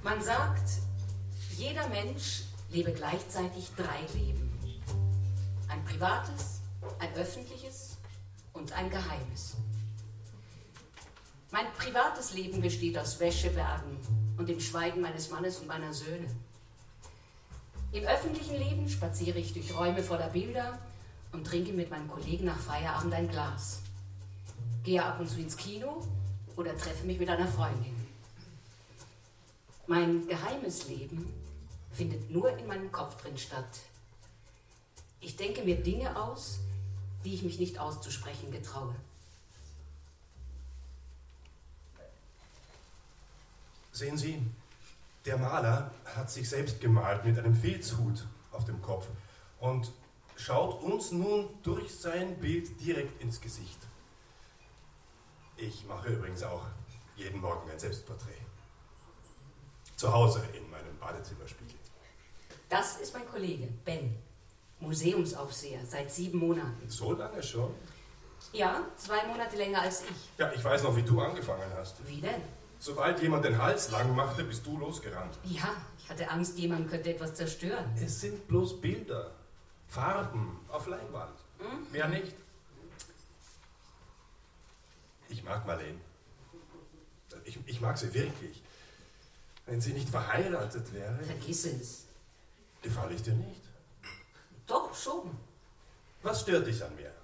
Man sagt, jeder Mensch lebe gleichzeitig 3 Leben. Ein privates, ein öffentliches und ein geheimes. Mein privates Leben besteht aus Wäschebergen und dem Schweigen meines Mannes und meiner Söhne. Im öffentlichen Leben spaziere ich durch Räume voller Bilder und trinke mit meinen Kollegen nach Feierabend ein Glas. Gehe ab und zu ins Kino oder treffe mich mit einer Freundin. Mein geheimes Leben findet nur in meinem Kopf drin statt. Ich denke mir Dinge aus, die ich mich nicht auszusprechen getraue. Sehen Sie, der Maler hat sich selbst gemalt mit einem Filzhut auf dem Kopf und schaut uns nun durch sein Bild direkt ins Gesicht. Ich mache übrigens auch jeden Morgen ein Selbstporträt. Zu Hause in meinem Badezimmerspiegel. Das ist mein Kollege, Ben, Museumsaufseher, seit 7 Monaten. So lange schon? Ja, 2 Monate länger als ich. Ja, ich weiß noch, wie du angefangen hast. Wie denn? Sobald jemand den Hals lang machte, bist du losgerannt. Ja, ich hatte Angst, jemand könnte etwas zerstören. Es sind bloß Bilder, Farben auf Leinwand. Mehr nicht. Ich mag Marlene. Ich mag sie wirklich. Wenn sie nicht verheiratet wäre... Vergiss es. Gefalle ich dir nicht? Doch, schon. Was stört dich an mir?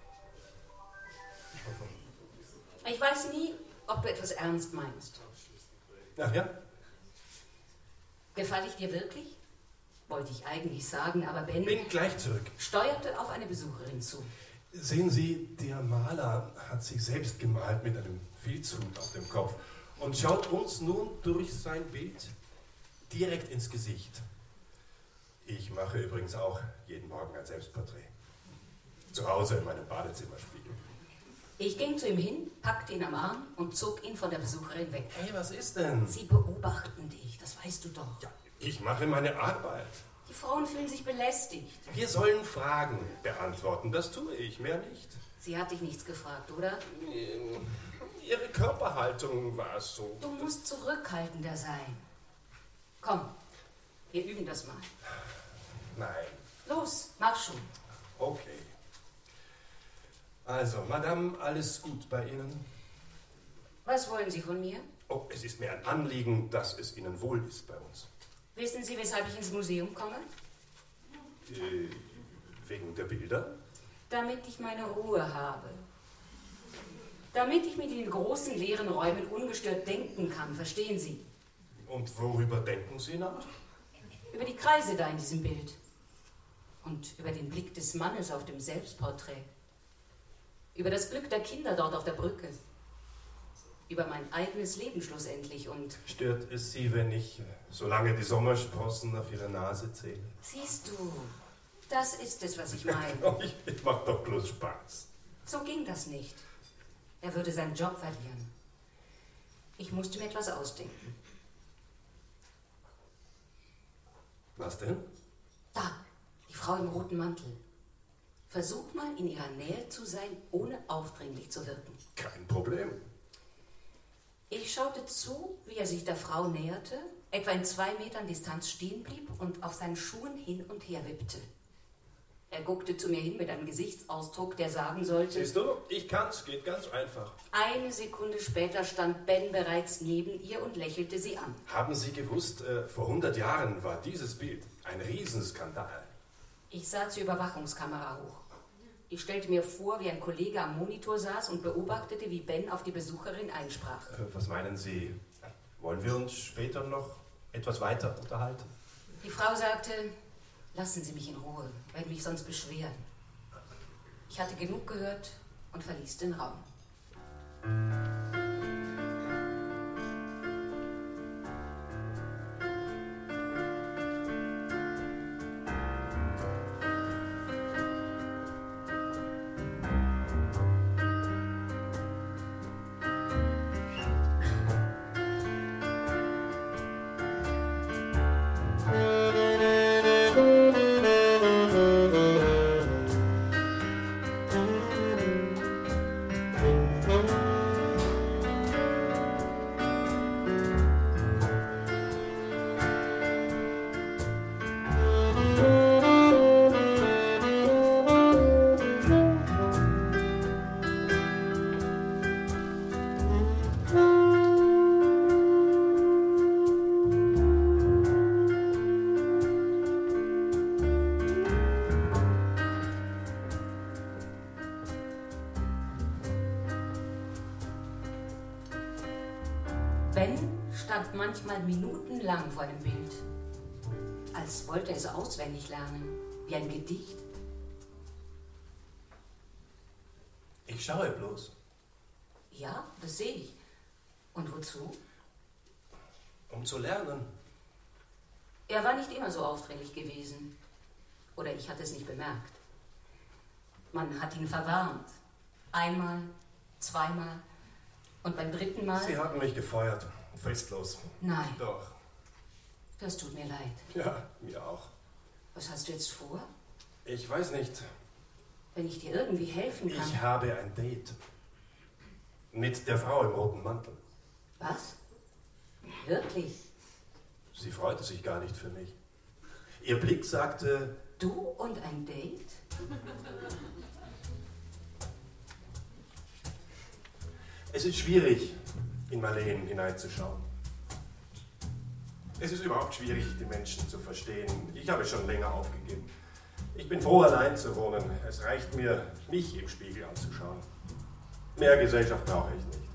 Ich weiß nie, ob du etwas ernst meinst. Ach ja? Gefalle ich dir wirklich? Wollte ich eigentlich sagen, aber Ben... Bin gleich zurück. ...steuerte auf eine Besucherin zu. Sehen Sie, der Maler hat sich selbst gemalt mit einem Filzhut auf dem Kopf und schaut uns nun durch sein Bild direkt ins Gesicht. Ich mache übrigens auch jeden Morgen ein Selbstporträt. Zu Hause in meinem Badezimmerspiegel. Ich ging zu ihm hin, packte ihn am Arm und zog ihn von der Besucherin weg. Hey, was ist denn? Sie beobachten dich, das weißt du doch. Ja, ich mache meine Arbeit. Die Frauen fühlen sich belästigt. Wir sollen Fragen beantworten, das tue ich, mehr nicht. Sie hat dich nichts gefragt, oder? Ihre Körperhaltung war so. Du musst zurückhaltender sein. Komm, wir üben das mal. Nein. Los, mach schon. Okay. Also, Madame, alles gut bei Ihnen? Was wollen Sie von mir? Oh, es ist mir ein Anliegen, dass es Ihnen wohl ist bei uns. Wissen Sie, weshalb ich ins Museum komme? Wegen der Bilder? Damit ich meine Ruhe habe. Damit ich mit den großen leeren Räumen ungestört denken kann, verstehen Sie? Und worüber denken Sie nach? Über die Kreise da in diesem Bild. Und über den Blick des Mannes auf dem Selbstporträt. Über das Glück der Kinder dort auf der Brücke. Über mein eigenes Leben schlussendlich und... Stört es Sie, wenn ich so lange die Sommersprossen auf Ihre Nase zähle? Siehst du, das ist es, was ich meine. Ich mach doch bloß Spaß. So ging das nicht. Er würde seinen Job verlieren. Ich musste mir etwas ausdenken. Was denn? Da, die Frau im roten Mantel. Versuch mal, in ihrer Nähe zu sein, ohne aufdringlich zu wirken. Kein Problem. Ich schaute zu, wie er sich der Frau näherte, etwa in 2 Metern Distanz stehen blieb und auf seinen Schuhen hin und her wippte. Er guckte zu mir hin mit einem Gesichtsausdruck, der sagen sollte... Siehst du, ich kann's, geht ganz einfach. Eine Sekunde später stand Ben bereits neben ihr und lächelte sie an. Haben Sie gewusst, vor 100 Jahren war dieses Bild ein Riesenskandal. Ich sah zur Überwachungskamera hoch. Ich stellte mir vor, wie ein Kollege am Monitor saß und beobachtete, wie Ben auf die Besucherin einsprach. Was meinen Sie? Wollen wir uns später noch etwas weiter unterhalten? Die Frau sagte, lassen Sie mich in Ruhe, werde mich sonst beschweren. Ich hatte genug gehört und verließ den Raum. stand manchmal minutenlang vor dem Bild, als wollte er es auswendig lernen, wie ein Gedicht. Ich schaue bloß. Ja, das sehe ich. Und wozu? Um zu lernen. Er war nicht immer so aufdringlich gewesen. Oder ich hatte es nicht bemerkt. Man hat ihn verwarnt. Einmal, zweimal und beim dritten Mal... Sie haben mich gefeuert. Fristlos. Nein. Doch. Das tut mir leid. Ja, mir auch. Was hast du jetzt vor? Ich weiß nicht. Wenn ich dir irgendwie helfen kann... Ich habe ein Date. Mit der Frau im roten Mantel. Was? Wirklich? Sie freute sich gar nicht für mich. Ihr Blick sagte... Du und ein Date? Es ist schwierig, in Marleen hineinzuschauen. Es ist überhaupt schwierig, die Menschen zu verstehen. Ich habe schon länger aufgegeben. Ich bin froh, allein zu wohnen. Es reicht mir, mich im Spiegel anzuschauen. Mehr Gesellschaft brauche ich nicht.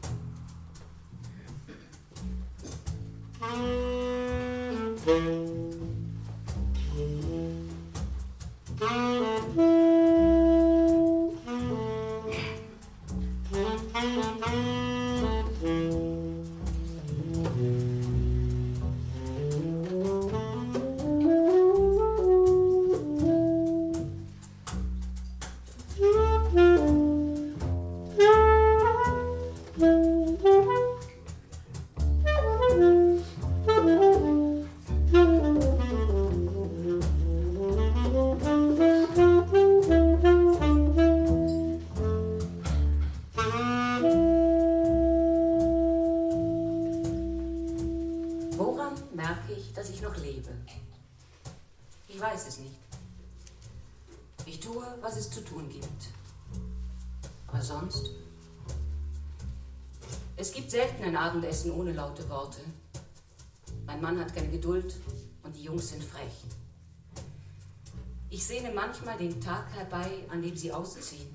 Abendessen ohne laute Worte. Mein Mann hat keine Geduld und die Jungs sind frech. Ich sehne manchmal den Tag herbei, an dem sie ausziehen.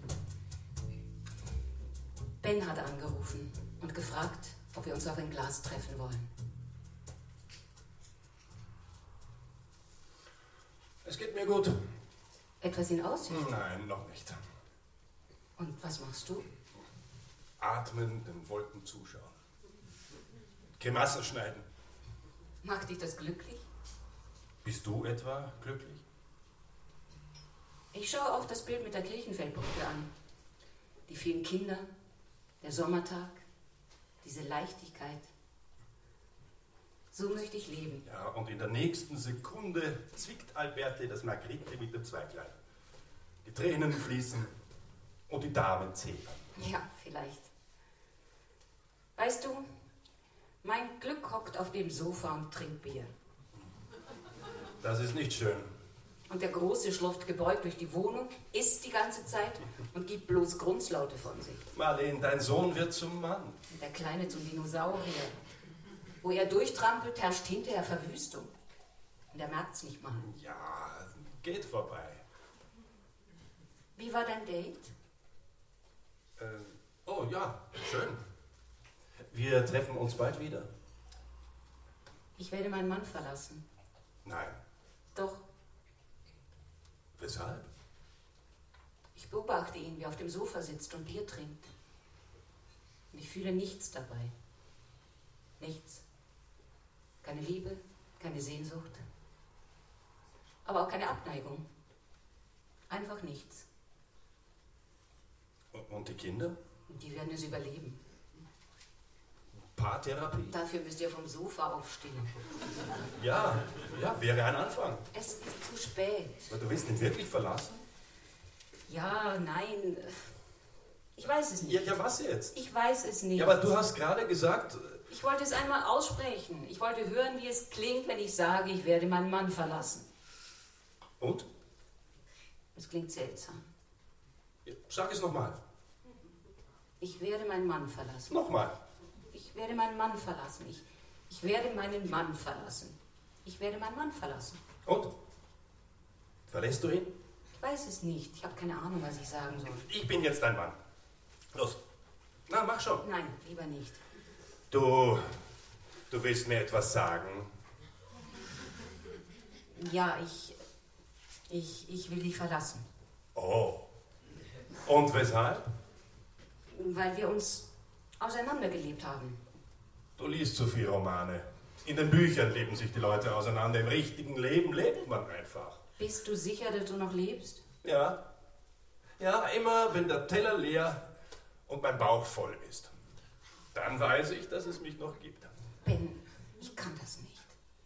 Ben hat angerufen und gefragt, ob wir uns auf ein Glas treffen wollen. Es geht mir gut. Etwas in Aussicht? Nein, noch nicht. Und was machst du? Atmen, den Wolken zuschauen. Grimassen schneiden. Macht dich das glücklich? Bist du etwa glücklich? Ich schaue auf das Bild mit der Kirchenfeldbrücke an. Die vielen Kinder, der Sommertag, diese Leichtigkeit. So möchte ich leben. Ja, und in der nächsten Sekunde zwickt Alberti das Margritli mit dem Zweiglein. Die Tränen fließen und die Damen zebern. Ja, vielleicht. Weißt du, mein Glück hockt auf dem Sofa und trinkt Bier. Das ist nicht schön. Und der Große schlurft gebeugt durch die Wohnung, isst die ganze Zeit und gibt bloß Grunzlaute von sich. Marleen, dein Sohn wird zum Mann. Und der Kleine zum Dinosaurier. Wo er durchtrampelt, herrscht hinterher Verwüstung. Und er merkt's nicht mal. Ja, geht vorbei. Wie war dein Date? Oh ja, schön. Wir treffen uns bald wieder. Ich werde meinen Mann verlassen. Nein. Doch. Weshalb? Ich beobachte ihn, wie er auf dem Sofa sitzt und Bier trinkt. Und ich fühle nichts dabei. Nichts. Keine Liebe, keine Sehnsucht. Aber auch keine Abneigung. Einfach nichts. Und die Kinder? Die werden es überleben. Paartherapie? Dafür müsst ihr vom Sofa aufstehen. Ja, wäre ein Anfang. Es ist zu spät. Aber du willst ihn wirklich verlassen? Ja, nein. Ich weiß es nicht. Ja, was jetzt? Ich weiß es nicht. Ja, aber du hast gerade gesagt... Ich wollte es einmal aussprechen. Ich wollte hören, wie es klingt, wenn ich sage, ich werde meinen Mann verlassen. Und? Es klingt seltsam. Ja, sag es nochmal. Ich werde meinen Mann verlassen. Nochmal. Ich werde meinen Mann verlassen. Ich werde meinen Mann verlassen. Ich werde meinen Mann verlassen. Und? Verlässt du ihn? Ich weiß es nicht. Ich habe keine Ahnung, was ich sagen soll. Ich bin jetzt dein Mann. Los. Na, mach schon. Nein, lieber nicht. Du Du willst mir etwas sagen? Ja, ich will dich verlassen. Oh. Und weshalb? Weil wir uns auseinandergelebt haben. Du liest zu viel Romane. In den Büchern leben sich die Leute auseinander. Im richtigen Leben lebt man einfach. Bist du sicher, dass du noch lebst? Ja. Ja, immer wenn der Teller leer und mein Bauch voll ist. Dann weiß ich, dass es mich noch gibt. Ben, ich kann das nicht.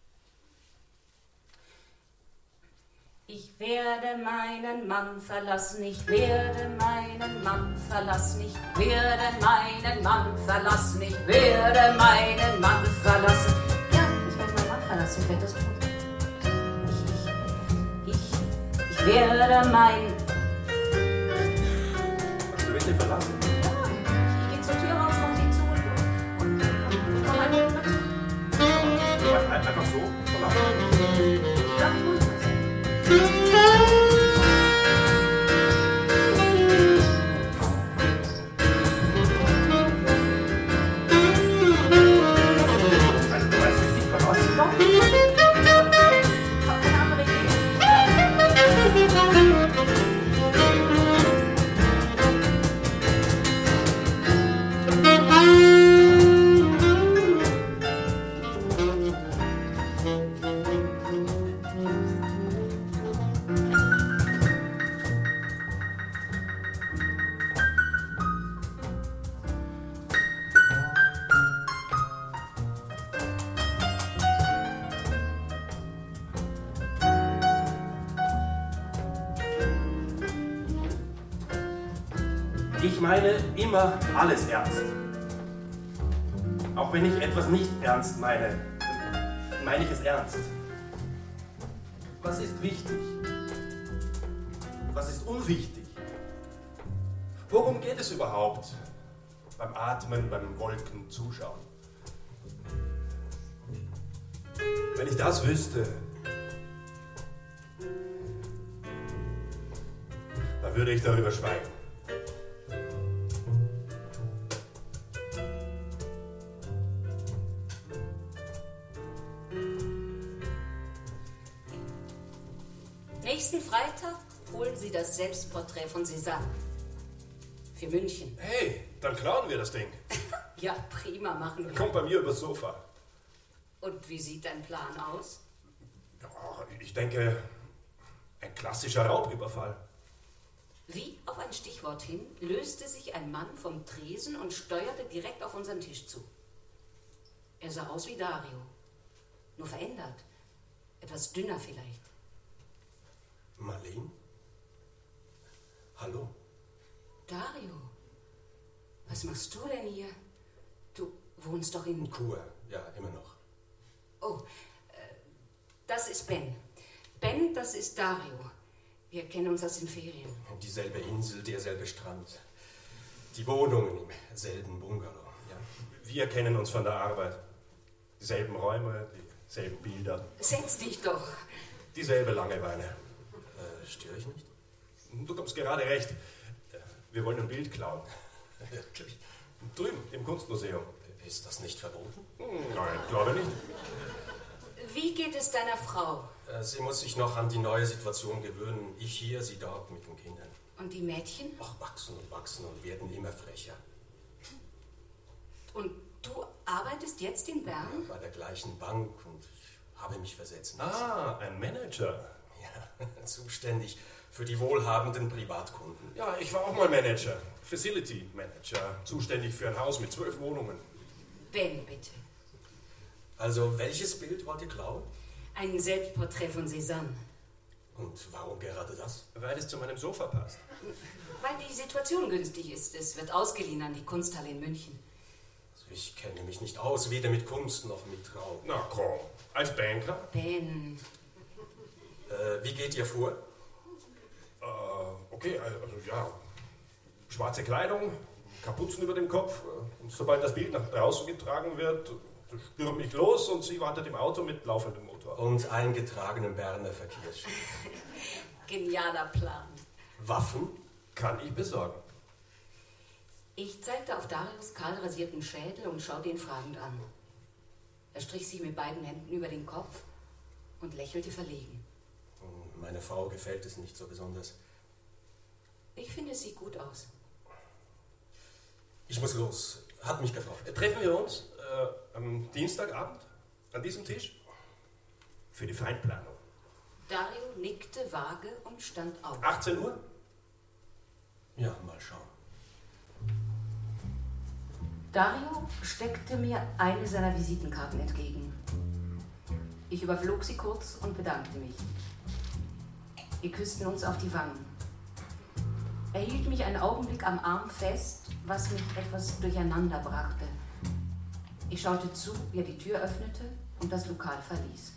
Ich werde meinen Mann verlassen, ich werde meinen Mann verlassen, ich werde meinen Mann verlassen, ich werde meinen Mann verlassen. Ja, ich werde meinen Mann verlassen, ich werde das tun. Ich werde meinen... Du willst dich verlassen? Ja, ich gehe zur Tür raus, mach die zu und komm einfach mit. Du machst einfach so verlassen? Ich glaube, ich muss das. Du weißt nicht, ich verlassen? Doch. Ich habe keine andere Ich meine immer alles ernst. Auch wenn ich etwas nicht ernst meine, meine ich es ernst. Was ist wichtig? Was ist unwichtig? Worum geht es überhaupt beim Atmen, beim Wolken zuschauen? Wenn ich das wüsste, dann würde ich darüber schweigen. Nächsten Freitag holen Sie das Selbstporträt von Cézanne. Für München. Hey, dann klauen wir das Ding. Ja, prima, machen wir. Kommt bei mir übers Sofa. Und wie sieht dein Plan aus? Ja, ich denke, ein klassischer Raubüberfall. Wie auf ein Stichwort hin löste sich ein Mann vom Tresen und steuerte direkt auf unseren Tisch zu. Er sah aus wie Dario. Nur verändert. Etwas dünner vielleicht. Marleen? Hallo? Dario, was machst du denn hier? Du wohnst doch in... Chur, ja, immer noch. Oh, das ist Ben. Ben, das ist Dario. Wir kennen uns aus den Ferien. Dieselbe Insel, derselbe Strand. Die Wohnungen im selben Bungalow. Ja. Wir kennen uns von der Arbeit. Dieselben Räume, dieselben Bilder. Setz dich doch. Dieselbe Langeweile. Störe ich nicht? Du kommst gerade recht. Wir wollen ein Bild klauen. Drüben, im Kunstmuseum. Ist das nicht verboten? Nein, glaube nicht. Wie geht es deiner Frau? Sie muss sich noch an die neue Situation gewöhnen. Ich hier, sie dort mit den Kindern. Und die Mädchen? Ach, wachsen und werden immer frecher. Und du arbeitest jetzt in Bern? Bei der gleichen Bank und ich habe mich versetzen lassen. Ah, ein Manager. Ja, zuständig für die wohlhabenden Privatkunden. Ja, ich war auch mal Manager. Facility Manager. Zuständig für ein Haus mit 12 Wohnungen. Ben, bitte. Also, welches Bild wollt ihr klauen? Ein Selbstporträt von Cézanne. Und warum gerade das? Weil es zu meinem Sofa passt. Weil die Situation günstig ist. Es wird ausgeliehen an die Kunsthalle in München. Also ich kenne mich nicht aus, weder mit Kunst noch mit Raum. Na komm, als Banker? Ben. Wie geht ihr vor? Okay, also ja. Schwarze Kleidung, Kapuzen über dem Kopf. Und sobald das Bild nach draußen getragen wird, stürme ich los und sie wartet im Auto mit laufendem Motor. Und eingetragenen Berner Verkehrsschild. Genialer Plan. Waffen? Kann ich besorgen. Ich zeigte auf Darius kahl rasierten Schädel und schaute ihn fragend an. Er strich sich mit beiden Händen über den Kopf und lächelte verlegen. Meiner Frau gefällt es nicht so besonders. Ich finde, es sieht gut aus. Ich muss los. Hat mich gefragt. Treffen wir uns am Dienstagabend an diesem Tisch für die Feinplanung. Dario nickte vage und stand auf. 18 Uhr? Ja, mal schauen. Dario steckte mir eine seiner Visitenkarten entgegen. Ich überflog sie kurz und bedankte mich. Wir küssten uns auf die Wangen. Er hielt mich einen Augenblick am Arm fest, was mich etwas durcheinander brachte. Ich schaute zu, wie er die Tür öffnete und das Lokal verließ.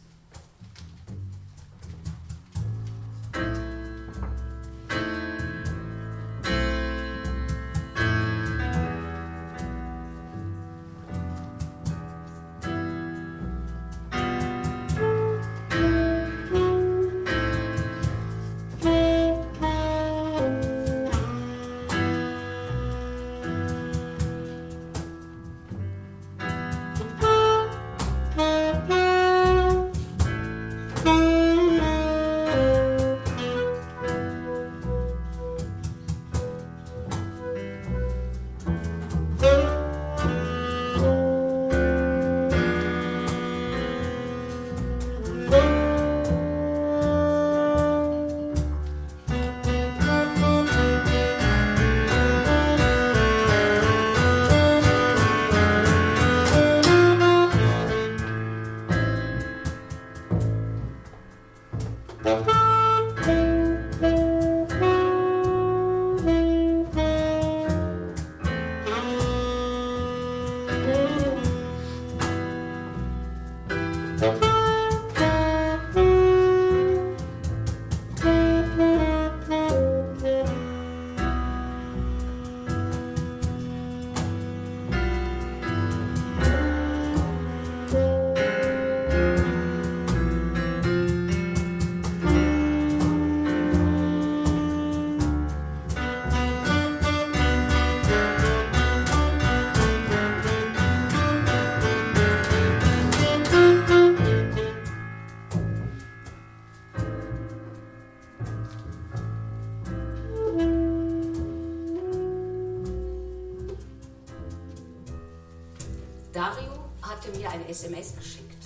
Dario hatte mir eine SMS geschickt.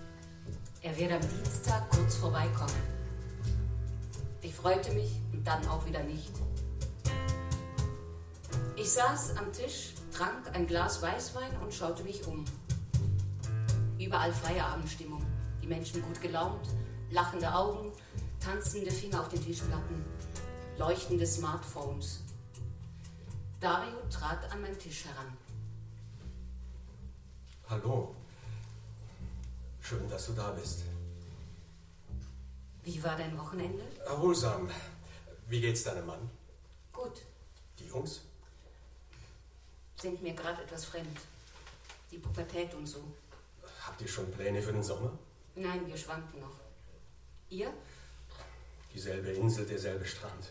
Er werde am Dienstag kurz vorbeikommen. Ich freute mich und dann auch wieder nicht. Ich saß am Tisch, trank ein Glas Weißwein und schaute mich um. Überall Feierabendstimmung, die Menschen gut gelaunt, lachende Augen, tanzende Finger auf den Tischplatten, leuchtende Smartphones. Dario trat an meinen Tisch heran. Hallo. Schön, dass du da bist. Wie war dein Wochenende? Erholsam. Wie geht's deinem Mann? Gut. Die Jungs? Sind mir gerade etwas fremd. Die Pubertät und so. Habt ihr schon Pläne für den Sommer? Nein, wir schwanken noch. Ihr? Dieselbe Insel, derselbe Strand.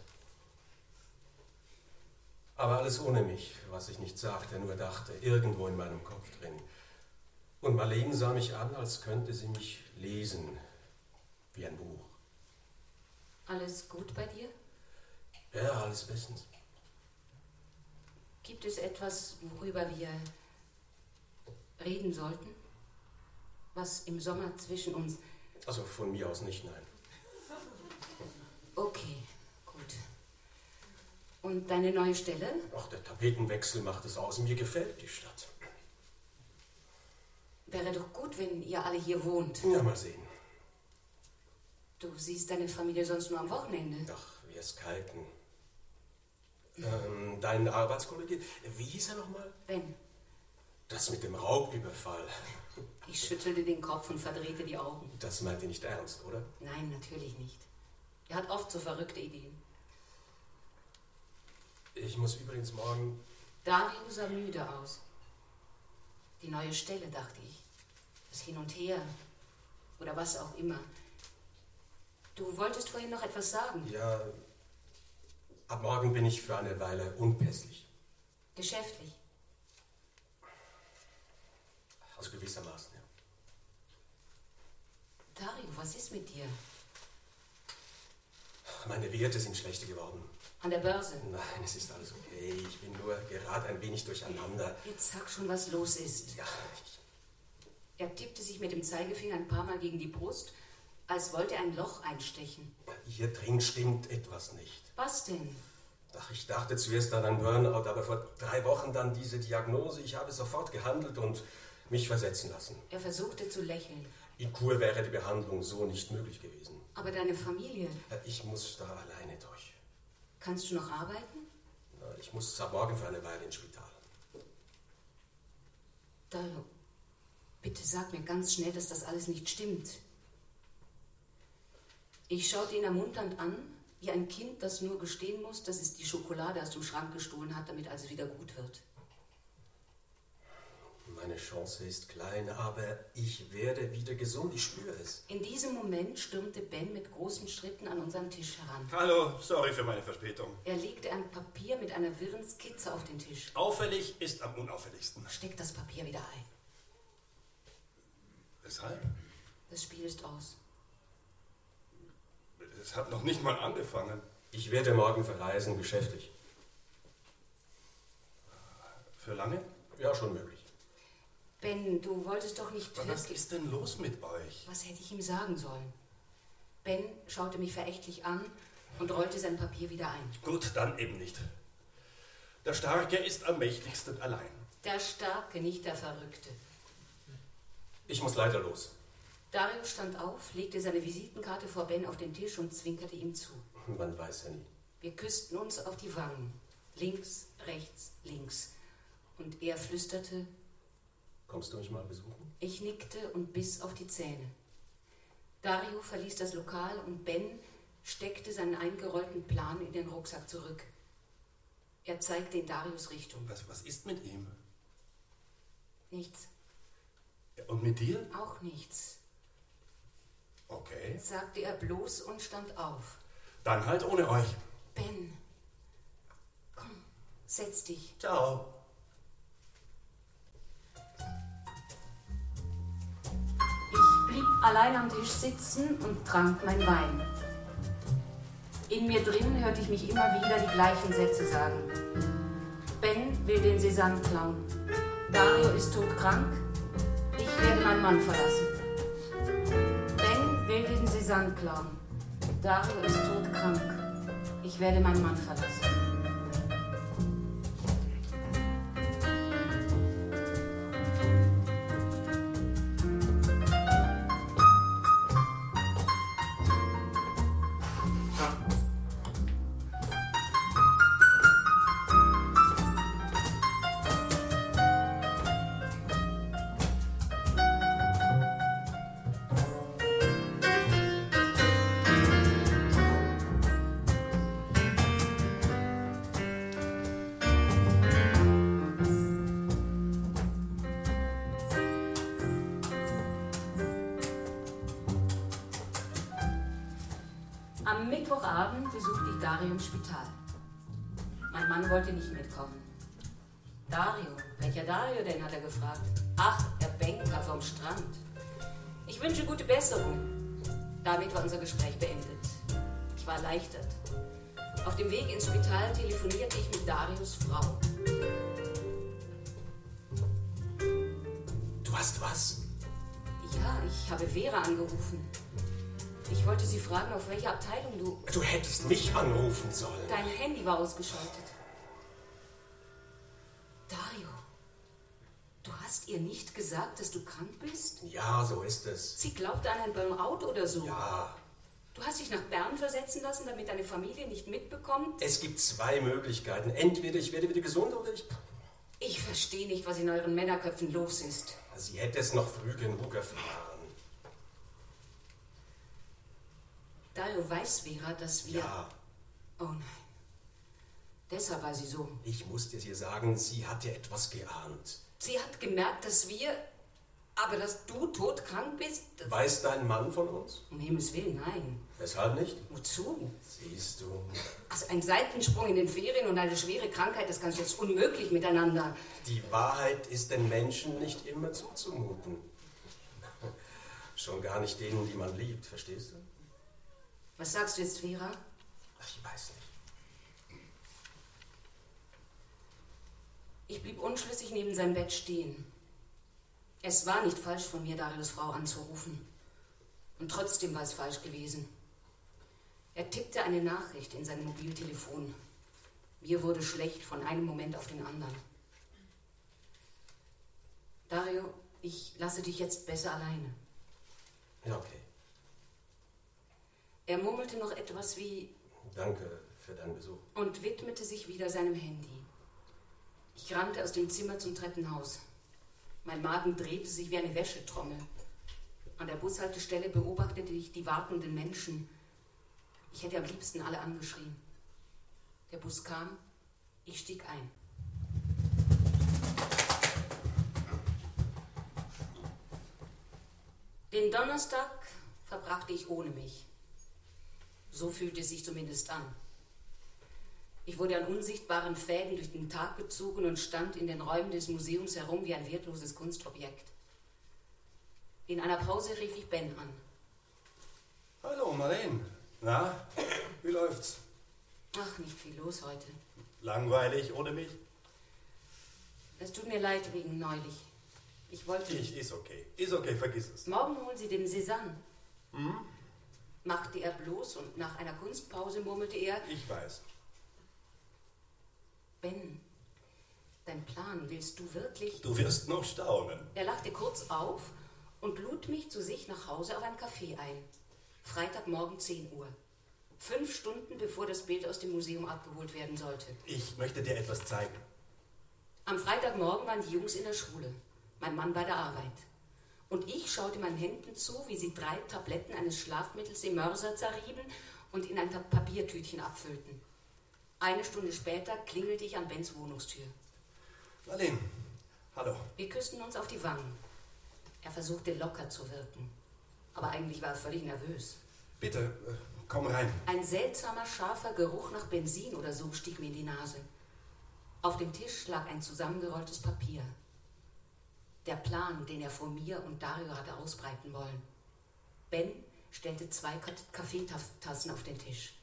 Aber alles ohne mich, was ich nicht sagte, nur dachte, irgendwo in meinem Kopf drin. Und Marlene sah mich an, als könnte sie mich lesen, wie ein Buch. Alles gut bei dir? Ja, alles bestens. Gibt es etwas, worüber wir reden sollten? Was im Sommer zwischen uns... Also von mir aus nicht, nein. Okay, gut. Und deine neue Stelle? Ach, der Tapetenwechsel macht es aus. Mir gefällt die Stadt. Wäre doch gut, wenn ihr alle hier wohnt. Ja, mal sehen. Du siehst deine Familie sonst nur am Wochenende. Ach, wir skypen. Dein Arbeitskollege, wie hieß er nochmal? Ben. Das mit dem Raubüberfall. Ich schüttelte den Kopf und verdrehte die Augen. Das meint ihr nicht ernst, oder? Nein, natürlich nicht. Er hat oft so verrückte Ideen. Ich muss übrigens morgen... Dario sah müde aus. Die neue Stelle, dachte ich. Das Hin und Her. Oder was auch immer. Du wolltest vorhin noch etwas sagen. Ja, ab morgen bin ich für eine Weile unpässlich. Geschäftlich. Also gewissermaßen, ja. Dario, was ist mit dir? Meine Werte sind schlechter geworden. An der Börse? Nein, es ist alles okay. Ich bin nur gerade ein wenig durcheinander. Jetzt sag schon, was los ist. Ja, Er tippte sich mit dem Zeigefinger ein paar Mal gegen die Brust, als wollte er ein Loch einstechen. hier drin stimmt etwas nicht. Was denn? Ach, ich dachte zuerst an ein Burnout, aber vor 3 Wochen dann diese Diagnose. Ich habe sofort gehandelt und mich versetzen lassen. Er versuchte zu lächeln. In Kur wäre die Behandlung so nicht möglich gewesen. Aber deine Familie? Ich muss da alleine durch. Kannst du noch arbeiten? Ich muss ab morgen für eine Weile ins Spital. Dario, bitte sag mir ganz schnell, dass das alles nicht stimmt. Ich schaute ihn ermunternd an, wie ein Kind, das nur gestehen muss, dass es die Schokolade aus dem Schrank gestohlen hat, damit alles wieder gut wird. Meine Chance ist klein, aber ich werde wieder gesund, ich spüre es. In diesem Moment stürmte Ben mit großen Schritten an unseren Tisch heran. Hallo, sorry für meine Verspätung. Er legte ein Papier mit einer wirren Skizze auf den Tisch. Auffällig ist am unauffälligsten. Steck das Papier wieder ein. Weshalb? Das Spiel ist aus. Es hat noch nicht mal angefangen. Ich werde morgen verreisen, geschäftlich. Für lange? Ja, schon möglich. Ben, du wolltest doch nicht Was wirklich... ist denn los mit euch? Was hätte ich ihm sagen sollen? Ben schaute mich verächtlich an und rollte sein Papier wieder ein. Gut, dann eben nicht. Der Starke ist am mächtigsten allein. Der Starke, nicht der Verrückte. Ich muss leider los. Dario stand auf, legte seine Visitenkarte vor Ben auf den Tisch und zwinkerte ihm zu. Man weiß ja nie. Wir küssten uns auf die Wangen. Links, rechts, links. Und er flüsterte... Kommst du mich mal besuchen? Ich nickte und biss auf die Zähne. Dario verließ das Lokal und Ben steckte seinen eingerollten Plan in den Rucksack zurück. Er zeigte in Darios Richtung. Was ist mit ihm? Nichts. Und mit dir? Auch nichts, Okay. sagte er bloß und stand auf. Dann halt ohne euch. Ben, komm, setz dich. Ciao. Ich blieb allein am Tisch sitzen und trank mein Wein. In mir drin hörte ich mich immer wieder die gleichen Sätze sagen. Ben will den Sesam klauen. Dario ist todkrank. Ich werde meinen Mann verlassen. Ben will den Sesam klauen. Dario ist todkrank. Ich werde meinen Mann verlassen. Am Mittwochabend besuchte ich Dario im Spital. Mein Mann wollte nicht mitkommen. Dario? Welcher Dario denn, hat er gefragt. Ach, der Banker vom Strand. Ich wünsche gute Besserung. Damit war unser Gespräch beendet. Ich war erleichtert. Auf dem Weg ins Spital telefonierte ich mit Darios Frau. Du hast was? Ja, ich habe Vera angerufen. Ich wollte sie fragen, auf welche Abteilung du... Du hättest mich anrufen sollen. Dein Handy war ausgeschaltet. Dario, du hast ihr nicht gesagt, dass du krank bist? Ja, so ist es. Sie glaubte an ein Burnout oder so. Ja. Du hast dich nach Bern versetzen lassen, damit deine Familie nicht mitbekommt? Es gibt 2 Möglichkeiten. Entweder ich werde wieder gesund oder ich... Ich verstehe nicht, was in euren Männerköpfen los ist. Sie hätte es noch früh genug erfahren. Dario, weiß Vera, dass wir... Ja. Oh nein. Deshalb war sie so. Ich musste dir sagen, sie hatte etwas geahnt. Sie hat gemerkt, dass wir... Aber dass du todkrank bist... Weiß dein Mann von uns? Um Himmels Willen, nein. Weshalb nicht? Wozu? Siehst du. Also ein Seitensprung in den Ferien und eine schwere Krankheit, das kannst du jetzt unmöglich miteinander. Die Wahrheit ist den Menschen nicht immer zuzumuten. Schon gar nicht denen, die man liebt, verstehst du? Was sagst du jetzt, Vera? Ach, ich weiß nicht. Ich blieb unschlüssig neben seinem Bett stehen. Es war nicht falsch von mir, Darius Frau anzurufen. Und trotzdem war es falsch gewesen. Er tippte eine Nachricht in sein Mobiltelefon. Mir wurde schlecht von einem Moment auf den anderen. Dario, ich lasse dich jetzt besser alleine. Ja, okay. Er murmelte noch etwas wie Danke für deinen Besuch. und widmete sich wieder seinem Handy. Ich rannte aus dem Zimmer zum Treppenhaus. Mein Magen drehte sich wie eine Wäschetrommel. An der Bushaltestelle beobachtete ich die wartenden Menschen. Ich hätte am liebsten alle angeschrien. Der Bus kam, ich stieg ein. Den Donnerstag verbrachte ich ohne mich. So fühlte es sich zumindest an. Ich wurde an unsichtbaren Fäden durch den Tag gezogen und stand in den Räumen des Museums herum wie ein wertloses Kunstobjekt. In einer Pause rief ich Ben an. Hallo, Marlene. Na, wie läuft's? Ach, nicht viel los heute. Langweilig ohne mich? Es tut mir leid wegen neulich. Ich wollte... Ist okay. Ist okay, vergiss es. Morgen holen Sie den Cézanne. Machte er bloß und nach einer Kunstpause murmelte er... Ich weiß. Ben, dein Plan willst du wirklich... Du wirst noch staunen. Er lachte kurz auf und lud mich zu sich nach Hause auf ein Café ein. Freitagmorgen 10 Uhr. 5 Stunden bevor das Bild aus dem Museum abgeholt werden sollte. Ich möchte dir etwas zeigen. Am Freitagmorgen waren die Jungs in der Schule, mein Mann bei der Arbeit. Und ich schaute meinen Händen zu, wie sie 3 Tabletten eines Schlafmittels im Mörser zerrieben und in ein Papiertütchen abfüllten. 1 Stunde später klingelte ich an Bens Wohnungstür. Marlene, hallo. Wir küssten uns auf die Wangen. Er versuchte locker zu wirken, aber eigentlich war er völlig nervös. Bitte, komm rein. Ein seltsamer, scharfer Geruch nach Benzin oder so stieg mir in die Nase. Auf dem Tisch lag ein zusammengerolltes Papier. Der Plan, den er vor mir und Dario hatte ausbreiten wollen. Ben stellte 2 Kaffeetassen auf den Tisch.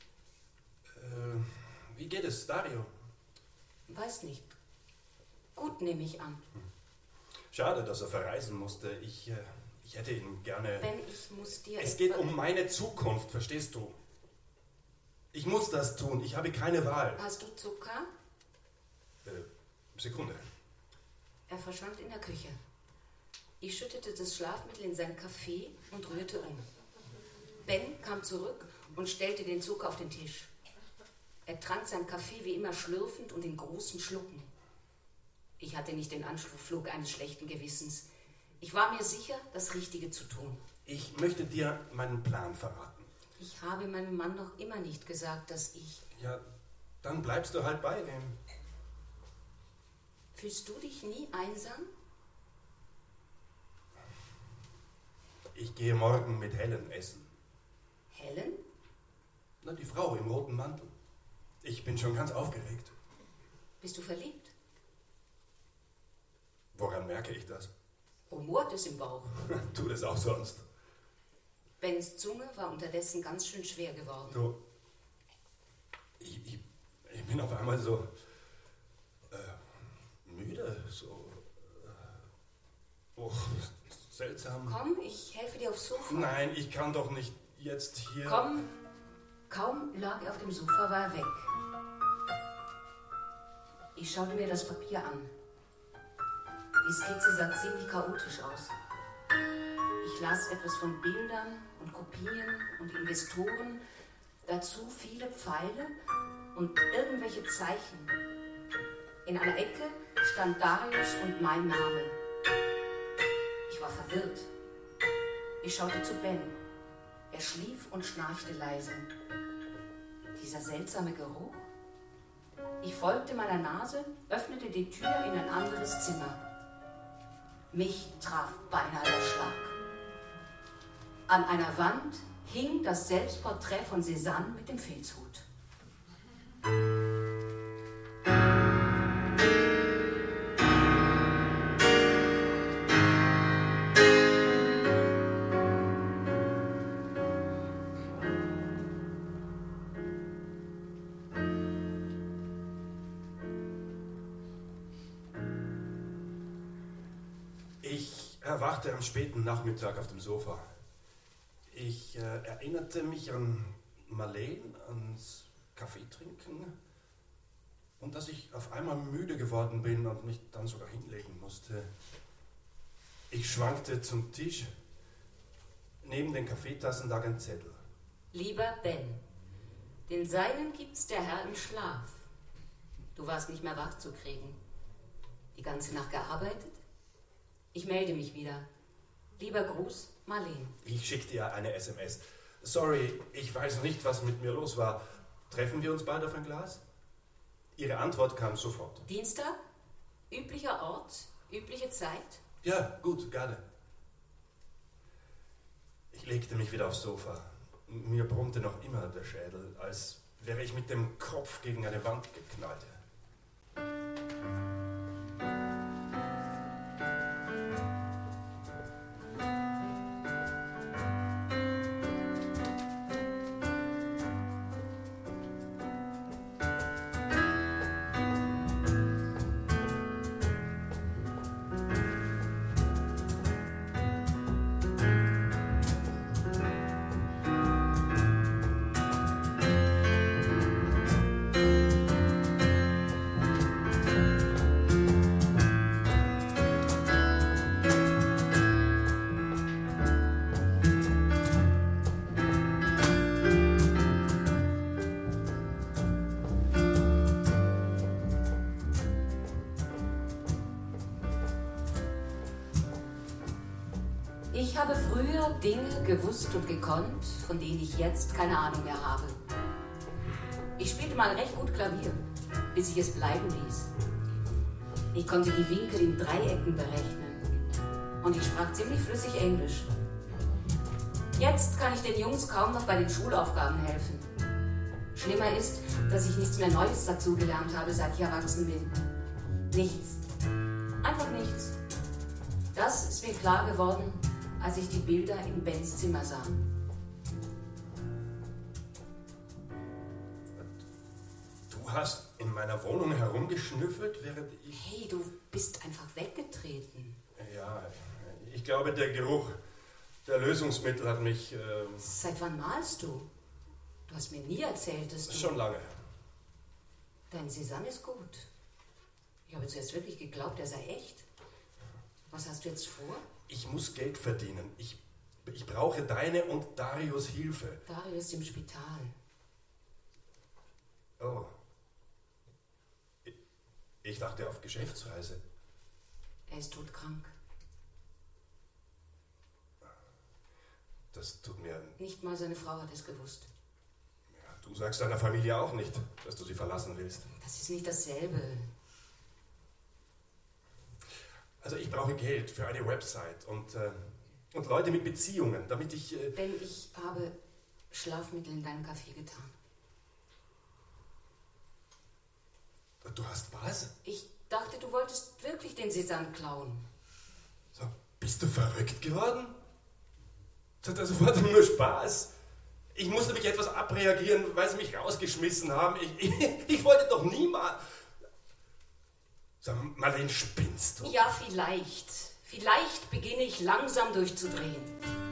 Wie geht es, Dario? Weiß nicht. Gut, nehme ich an. Schade, dass er verreisen musste. Ich hätte ihn gerne... Ben, ich muss dir... Es geht um meine Zukunft, verstehst du? Ich muss das tun. Ich habe keine Wahl. Hast du Zucker? Sekunde. Er verschwand in der Küche. Ich schüttete das Schlafmittel in seinen Kaffee und rührte um. Ben kam zurück und stellte den Zucker auf den Tisch. Er trank seinen Kaffee wie immer schlürfend und in großen Schlucken. Ich hatte nicht den Anflug eines schlechten Gewissens. Ich war mir sicher, das Richtige zu tun. Ich möchte dir meinen Plan verraten. Ich habe meinem Mann noch immer nicht gesagt, dass ich... Ja, dann bleibst du halt bei ihm. Fühlst du dich nie einsam? Ich gehe morgen mit Helen essen. Helen? Na, die Frau im roten Mantel. Ich bin schon ganz aufgeregt. Bist du verliebt? Woran merke ich das? Rumort es im Bauch. Tu das auch sonst. Bens Zunge war unterdessen ganz schön schwer geworden. Du, ich bin auf einmal so müde, so seltsam. Komm, ich helfe dir aufs Sofa. Nein, ich kann doch nicht jetzt hier... Komm. Kaum lag er auf dem Sofa, war er weg. Ich schaute mir das Papier an. Die Skizze sah ziemlich chaotisch aus. Ich las etwas von Bildern und Kopien und Investoren, dazu viele Pfeile und irgendwelche Zeichen. In einer Ecke stand Darius und mein Name. Ich war verwirrt. Ich schaute zu Ben. Er schlief und schnarchte leise. Dieser seltsame Geruch? Ich folgte meiner Nase, öffnete die Tür in ein anderes Zimmer. Mich traf beinahe der Schlag. An einer Wand hing das Selbstporträt von Cézanne mit dem Filzhut. Ich erwachte am späten Nachmittag auf dem Sofa. Ich erinnerte mich an Marleen, ans Kaffeetrinken und dass ich auf einmal müde geworden bin und mich dann sogar hinlegen musste. Ich schwankte zum Tisch. Neben den Kaffeetassen lag ein Zettel. Lieber Ben, den Seinen gibt's der Herr im Schlaf. Du warst nicht mehr wach zu kriegen. Die ganze Nacht gearbeitet? Ich melde mich wieder. Lieber Gruß, Marleen. Ich schickte ihr eine SMS. Sorry, ich weiß nicht, was mit mir los war. Treffen wir uns bald auf ein Glas? Ihre Antwort kam sofort. Dienstag? Üblicher Ort? Übliche Zeit? Ja, gut, gerne. Ich legte mich wieder aufs Sofa. Mir brummte noch immer der Schädel, als wäre ich mit dem Kopf gegen eine Wand geknallt. Ich habe früher Dinge gewusst und gekonnt, von denen ich jetzt keine Ahnung mehr habe. Ich spielte mal recht gut Klavier, bis ich es bleiben ließ. Ich konnte die Winkel in Dreiecken berechnen und ich sprach ziemlich flüssig Englisch. Jetzt kann ich den Jungs kaum noch bei den Schulaufgaben helfen. Schlimmer ist, dass ich nichts mehr Neues dazugelernt habe, seit ich erwachsen bin. Nichts. Einfach nichts. Das ist mir klar geworden, als ich die Bilder in Bens Zimmer sah. Du hast in meiner Wohnung herumgeschnüffelt, während ich... Hey, du bist einfach weggetreten. Ja, ich glaube, der Geruch der Lösungsmittel hat mich... Seit wann malst du? Du hast mir nie erzählt, dass du... Schon lange. Dein Cézanne ist gut. Ich habe zuerst wirklich geglaubt, er sei echt. Was hast du jetzt vor? Ich muss Geld verdienen. Ich brauche deine und Darius Hilfe. Darius ist im Spital. Oh. Ich dachte auf Geschäftsreise. Er ist todkrank. Das tut mir... Nicht mal seine Frau hat es gewusst. Ja, du sagst deiner Familie auch nicht, dass du sie verlassen willst. Das ist nicht dasselbe. Also ich brauche Geld für eine Website und Leute mit Beziehungen, damit ich... Ben, ich habe Schlafmittel in deinen Kaffee getan. Du hast was? Ich dachte, du wolltest wirklich den Cézanne klauen. So, bist du verrückt geworden? Das war doch nur Spaß. Ich musste mich etwas abreagieren, weil sie mich rausgeschmissen haben. Ich wollte doch niemals... Sag, Marleen, spinnst du? Ja, vielleicht. Vielleicht beginne ich langsam durchzudrehen.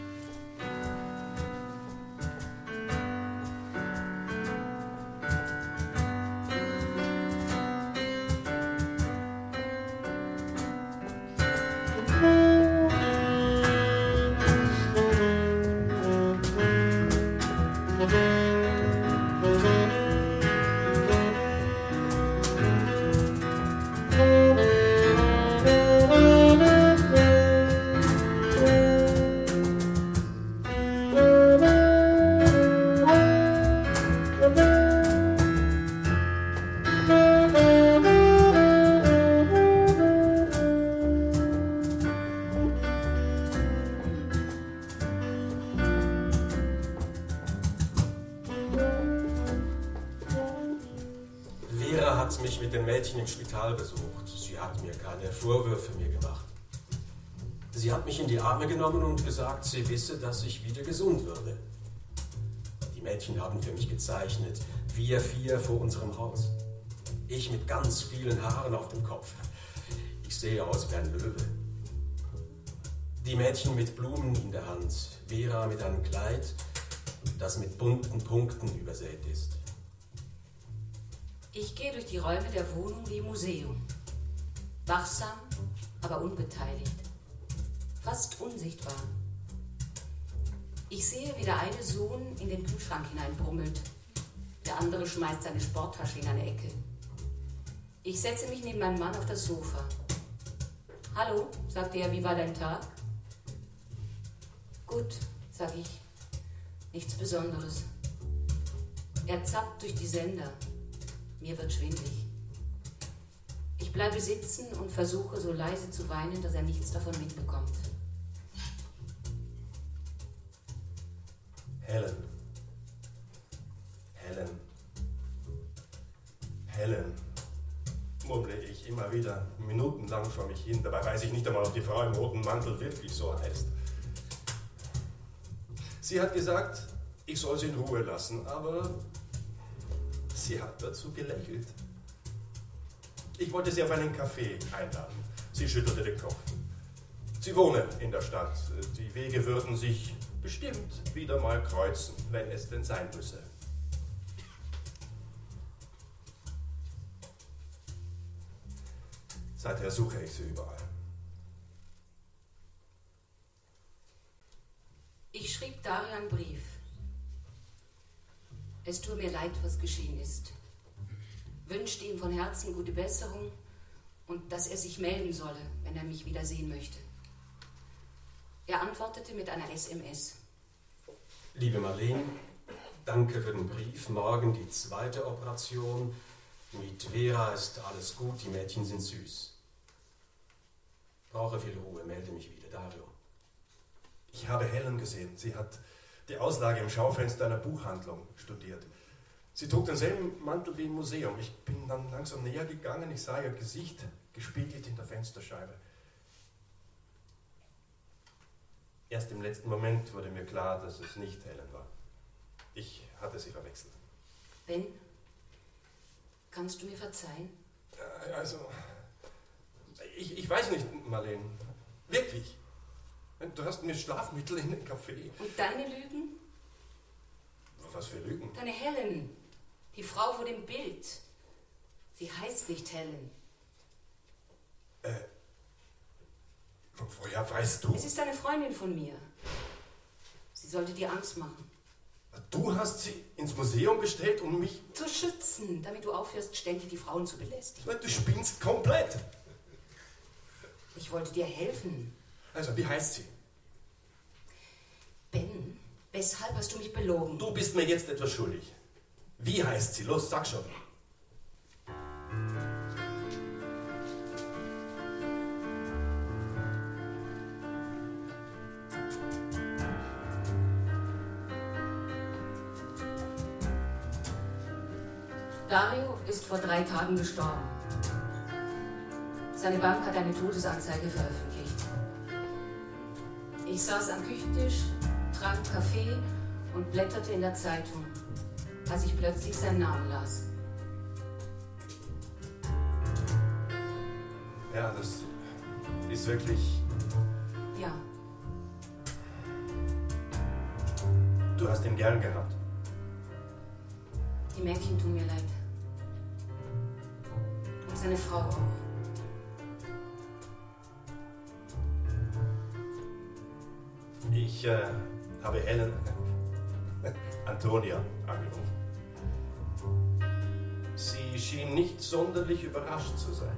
Im Spital besucht. Sie hat mir keine Vorwürfe mehr gemacht. Sie hat mich in die Arme genommen und gesagt, sie wisse, dass ich wieder gesund würde. Die Mädchen haben für mich gezeichnet, wir 4 vor unserem Haus. Ich mit ganz vielen Haaren auf dem Kopf. Ich sehe aus wie ein Löwe. Die Mädchen mit Blumen in der Hand, Vera mit einem Kleid, das mit bunten Punkten übersät ist. Ich gehe durch die Räume der Wohnung wie im Museum. Wachsam, aber unbeteiligt. Fast unsichtbar. Ich sehe, wie der eine Sohn in den Kühlschrank hineinbrummelt. Der andere schmeißt seine Sporttasche in eine Ecke. Ich setze mich neben meinem Mann auf das Sofa. Hallo, sagte er, wie war dein Tag? Gut, sag ich. Nichts Besonderes. Er zappt durch die Sender. Mir wird schwindelig. Ich bleibe sitzen und versuche so leise zu weinen, dass er nichts davon mitbekommt. Helen. Helen. Helen. Murmle ich immer wieder minutenlang vor mich hin. Dabei weiß ich nicht einmal, ob die Frau im roten Mantel wirklich so heißt. Sie hat gesagt, ich soll sie in Ruhe lassen, aber sie hat dazu gelächelt. Ich wollte sie auf einen Kaffee einladen. Sie schüttelte den Kopf. Sie wohnen in der Stadt. Die Wege würden sich bestimmt wieder mal kreuzen, wenn es denn sein müsse. Seither suche ich sie überall. Ich schrieb Dario einen Brief. Es tut mir leid, was geschehen ist. Wünschte ihm von Herzen gute Besserung und dass er sich melden solle, wenn er mich wieder sehen möchte. Er antwortete mit einer SMS. Liebe Marlene, danke für den Brief. Morgen die zweite Operation. Mit Vera ist alles gut, die Mädchen sind süß. Brauche viel Ruhe, melde mich wieder, Dario. Ich habe Helen gesehen. Sie hat die Auslage im Schaufenster einer Buchhandlung studiert. Sie trug denselben Mantel wie im Museum. Ich bin dann langsam näher gegangen. Ich sah ihr Gesicht gespiegelt in der Fensterscheibe. Erst im letzten Moment wurde mir klar, dass es nicht Helen war. Ich hatte sie verwechselt. Ben, kannst du mir verzeihen? Also, ich weiß nicht, Marlene. Wirklich. Du hast mir Schlafmittel in den Kaffee. Und deine Lügen? Was für Lügen? Deine Helen, die Frau vor dem Bild. Sie heißt nicht Helen. Woher weißt du? Es ist eine Freundin von mir. Sie sollte dir Angst machen. Du hast sie ins Museum bestellt, um mich zu schützen, damit du aufhörst, ständig die Frauen zu belästigen. Du spinnst komplett. Ich wollte dir helfen. Also, wie heißt sie? Ben, weshalb hast du mich belogen? Du bist mir jetzt etwas schuldig. Wie heißt sie? Los, sag schon. Dario ist vor 3 Tagen gestorben. Seine Bank hat eine Todesanzeige veröffentlicht. Ich saß am Küchentisch, trank Kaffee und blätterte in der Zeitung, als ich plötzlich seinen Namen las. Ja, das ist wirklich... Ja. Du hast ihn gern gehabt. Die Mädchen tun mir leid. Und seine Frau auch. Ich habe Helen, Antonia, angerufen. Sie schien nicht sonderlich überrascht zu sein.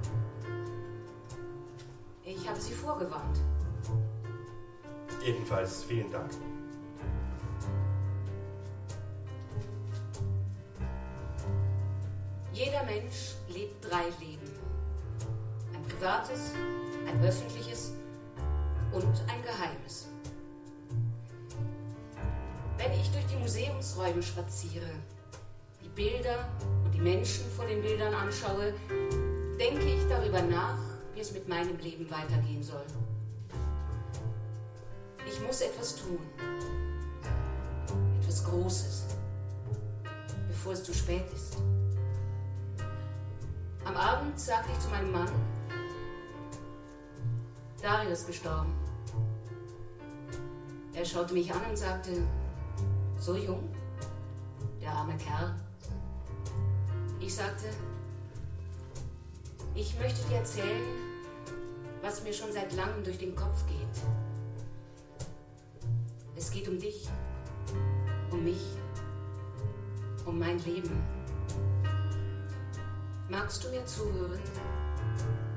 Ich habe sie vorgewarnt. Jedenfalls vielen Dank. Jeder Mensch lebt 3 Leben. Ein privates, ein öffentliches und ein geheimes. Wenn ich durch die Museumsräume spaziere, die Bilder und die Menschen vor den Bildern anschaue, denke ich darüber nach, wie es mit meinem Leben weitergehen soll. Ich muss etwas tun. Etwas Großes. Bevor es zu spät ist. Am Abend sagte ich zu meinem Mann, Dario ist gestorben. Er schaute mich an und sagte, so jung, der arme Kerl. Ich sagte, ich möchte dir erzählen, was mir schon seit langem durch den Kopf geht. Es geht um dich, um mich, um mein Leben. Magst du mir zuhören?